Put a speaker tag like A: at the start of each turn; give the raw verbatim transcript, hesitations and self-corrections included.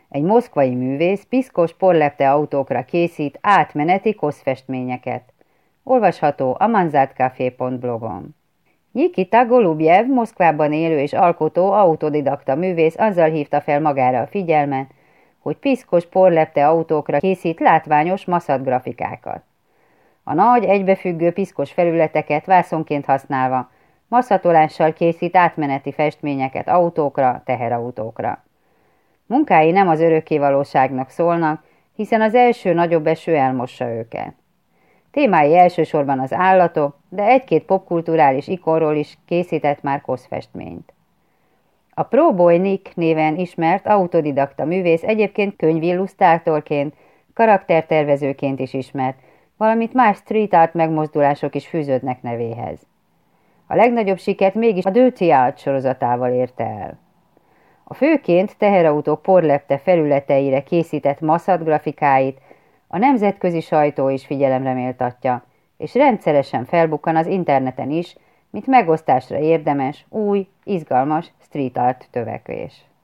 A: Egy moszkvai művész piszkos porlepte autókra készít átmeneti koszfestményeket. Olvasható a manzartcafé pont blogon. Nikita Golubjev, Moszkvában élő és alkotó autodidakta művész azzal hívta fel magára a figyelmet, hogy piszkos porlepte autókra készít látványos maszat grafikákat. A nagy, egybefüggő piszkos felületeket vászonként használva maszatolással készít átmeneti festményeket autókra, teherautókra. Munkái nem az örökkévalóságnak szólnak, hiszen az első nagyobb eső elmossa őket. Témái elsősorban az állatok, de egy-két popkulturális ikonról is készített már koszfestményt. A Próboly Nick néven ismert autodidakta művész egyébként könyvillusztrátorként, karaktertervezőként is ismert, valamint más street art megmozdulások is fűződnek nevéhez. A legnagyobb sikert mégis a Dirty Art sorozatával érte el. A főként teherautók porlepte felületeire készített maszat grafikáit a nemzetközi sajtó is figyelemre méltatja, és rendszeresen felbukkan az interneten is, mint megosztásra érdemes, új, izgalmas street art törekvés.